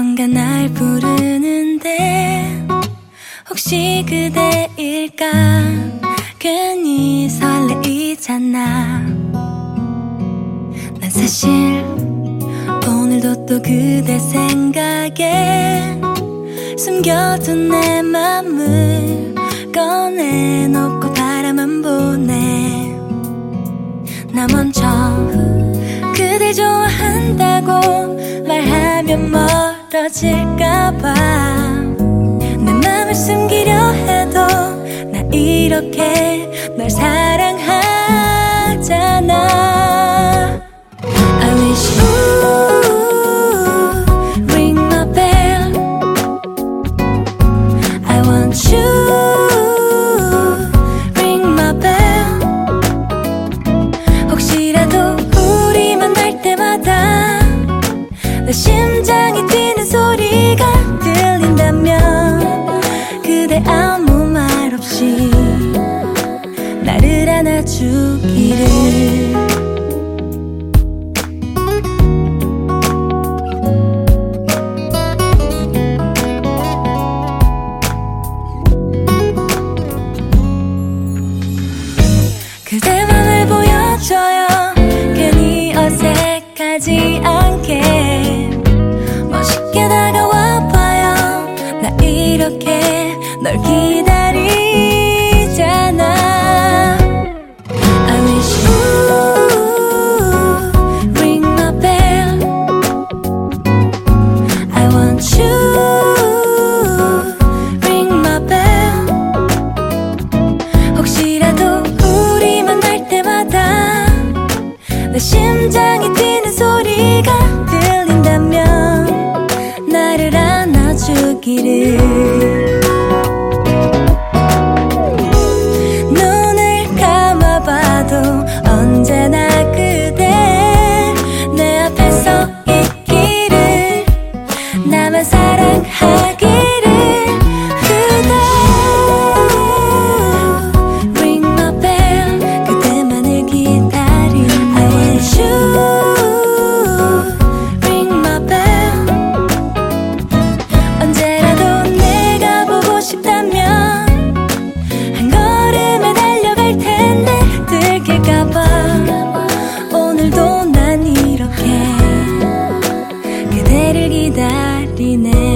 어디선가 날 부르는데 혹시 그대일까 괜히 설레이잖아. 난 사실 오늘도 또 그대 생각에 숨겨둔 내 맘을 꺼내놓고 바라만 보네. 나 먼저 그댈 좋아한다고 말하면 멀어질까봐 내 맘을 숨기려 해도 나 이렇게 널 사랑하잖아. I wish you ring my bell. I want you ring my bell. 혹시라도 우리 만날 때마다 내 심장이 뛰는 소리가 들린다면 그대 아무 말 없이 나를 안아주기를. 그대 맘을 보여줘요. 괜히 어색하지 않게 멋있게 다가와봐요. 나 이렇게 널 기다리잖아. I wish you ring my bell. I want you ring my bell. 혹시라도 우리 만날 때마다 내 심장이 뛰는 소리가 들린다면 나를 안아주기를. 눈을 감아봐도 언제나 그대 내 앞에 서 있기를. 나만 사랑하기를. 그대 ring my bell. 그대만을 기다린 I want you ring my bell. 언제라도 내가 보고 싶다면 한 걸음에 달려갈 텐데 들킬까봐 오늘도 난 이렇게 그대를 기다리네.